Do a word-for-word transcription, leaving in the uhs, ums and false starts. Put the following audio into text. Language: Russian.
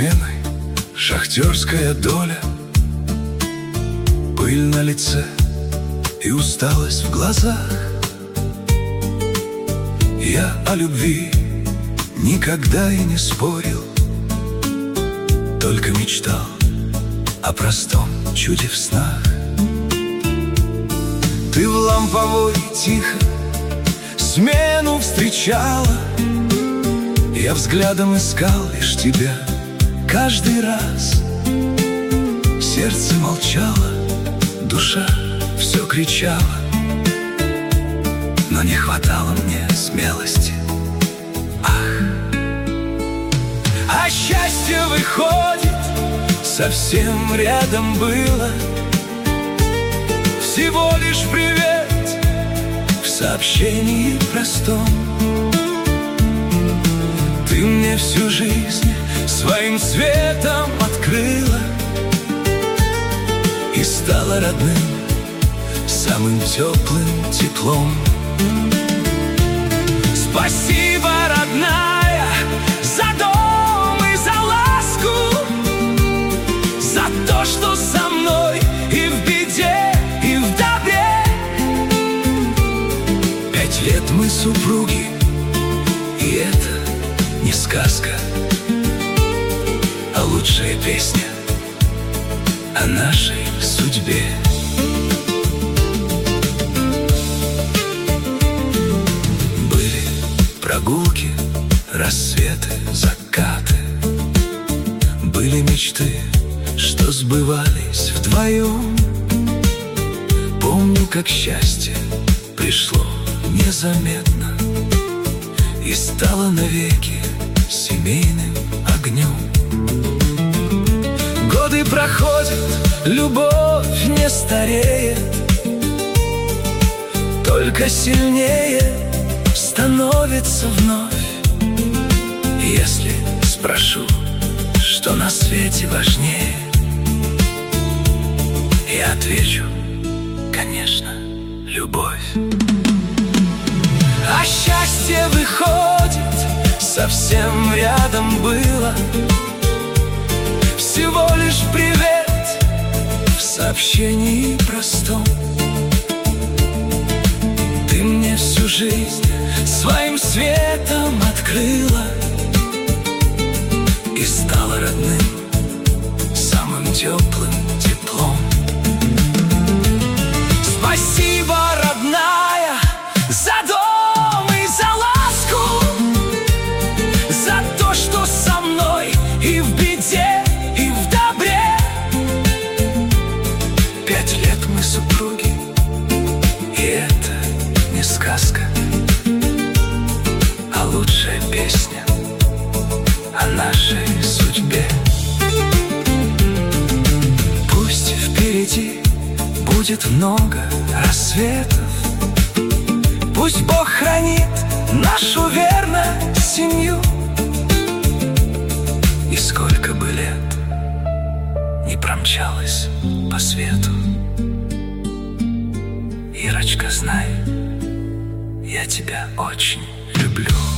сменой шахтерская доля, пыль на лице и усталость в глазах. Я о любви никогда и не спорил, только мечтал о простом чуде в снах. Ты в ламповой тихо смену встречала, я взглядом искал лишь тебя каждый раз. Сердце молчало, душа все кричала, но не хватало мне смелости. Ах! А счастье, выходит, совсем рядом было. Всего лишь привет в сообщении простом. Ты мне всю жизнь своим светом открыла и стала родным, самым теплым теплом. Спасибо, родная, за дом и за ласку, за то, что со мной и в беде, и в добре. Пять лет мы супруги, и это не сказка, а лучшая песня о нашей судьбе. Были прогулки, рассветы, закаты, были мечты, что сбывались вдвоем. Помню, как счастье пришло незаметно и стало навеки семейным огнем. Годы проходят, любовь не стареет, только сильнее становится вновь. Если спрошу, что на свете важнее, я отвечу, конечно, любовь. А счастье, выходит, совсем рядом было. Всего лишь привет в сообщении простом. Ты мне всю жизнь своим светом открыла и стала родным, самым теплым теплом. Спасибо, родная, за дом и за ласку, за то, что со мной и в беде, и в добре. Пять лет мы супруги, и это не сказка, а лучшая песня о нашей судьбе. Пусть впереди будет много рассветов, пусть Бог хранит нашу верно семью. И сколько бы лет не промчалось по свету, Ирочка, знай, я тебя очень люблю.